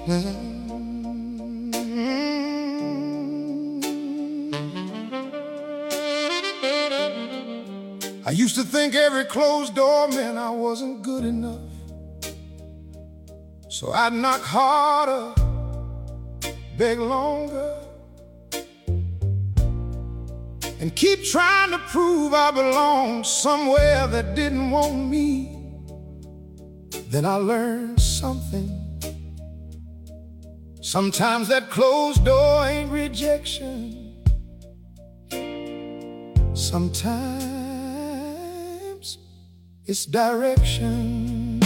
I used to think every closed door meant I wasn't good enough, so I'd knock harder, beg longer, and keep trying to prove I belonged somewhere that didn't want me. Then I learned something. Sometimes that closed door ain't rejection. Sometimes it's direction.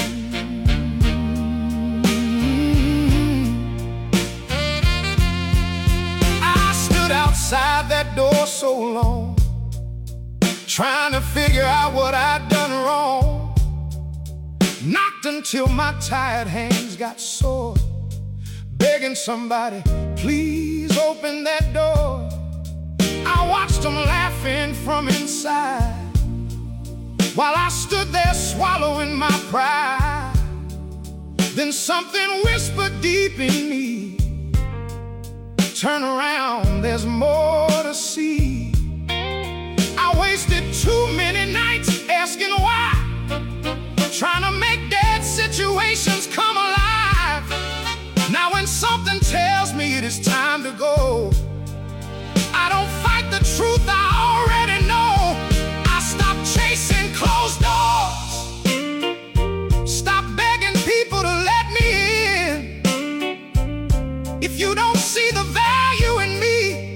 I stood outside that door so long, trying to figure out what I'd done wrong. Knocked until my tired hands got sore, begging somebody, please open that door. I watched them laughing from inside, while I stood there swallowing my pride. Then something whispered deep in me, turn around, there's more to see. I wasted too many nights asking why, trying to make dead situations come alive. Now when something tells me it is time to go, I don't fight the truth I already know. I stop chasing closed doors, stop begging people to let me in. If you don't see the value in me,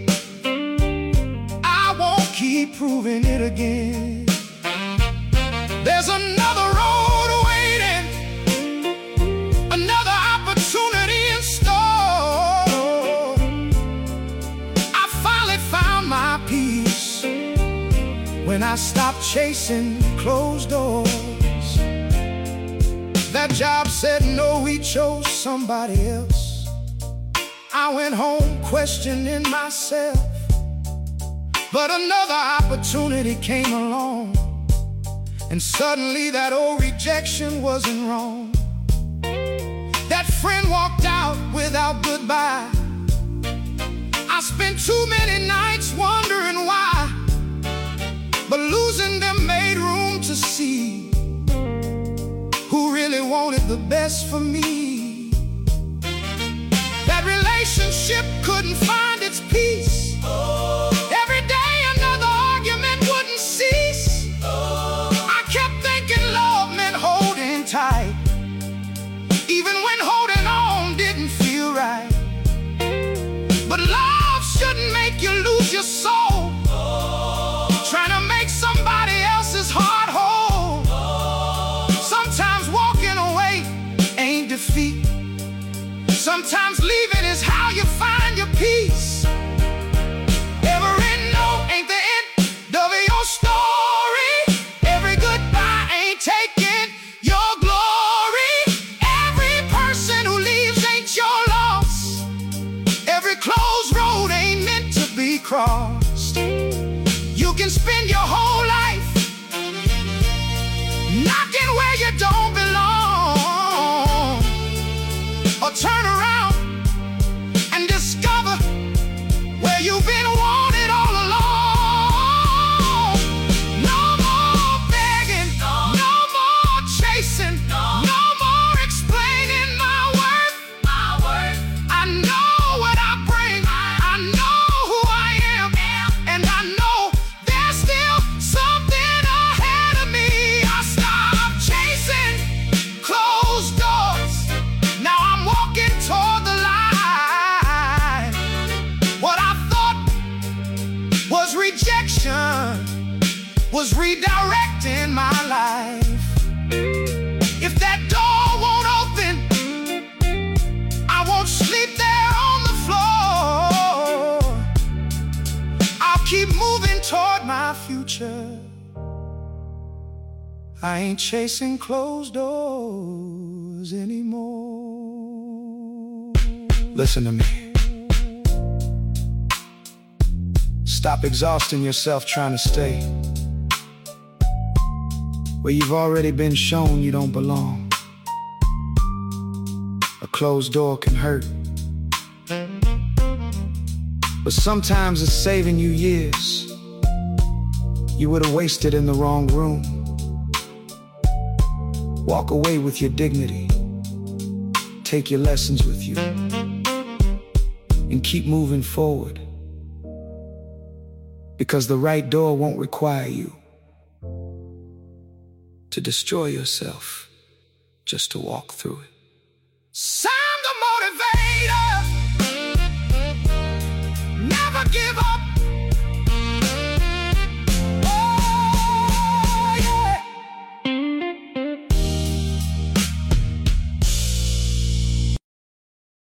I won't keep proving it again. There's another road waiting, another opportunity in store. I finally found my peace when I stopped chasing closed doors. That job said no, we chose somebody else. I went home questioning myself, but another opportunity came along, and suddenly that old rejection wasn't wrong. That friend walked out without goodbye. I spent too many nights wondering why, but losing them made room to see who really wanted the best for me. That relationship couldn't find its peace. Every day another argument wouldn't cease. I kept thinking love meant holding tight, even when holding on didn't feel right. But love shouldn't make you lose your soul, trying to make somebody else's heart whole. Sometimes walking away ain't defeat. Sometimes leaving is how you find your peace. Every no ain't the end of your story. Every goodbye ain't taking your glory. Every person who leaves ain't your loss. Every closed road ain't meant to be crossed. You can spend your whole life knocking where you don't belong, or turn around and discover where you've been wanted all along. No more begging, no more chasing, no more explaining my worth. I know what I bring, I know who I am, and I know there's still something ahead of me. I stopped chasing closed doors, now I'm walking toward the light. What I thought was rejection was redirecting my life. If that door won't open, I won't sleep there on the floor. I'll keep moving toward my future. I ain't chasing closed doors anymore. Listen to me. Stop exhausting yourself trying to stay where you've already been shown you don't belong. A closed door can hurt, but sometimes it's saving you years you would have wasted in the wrong room. Walk away with your dignity, take your lessons with you, and keep moving forward, because the right door won't require you to destroy yourself just to walk through it.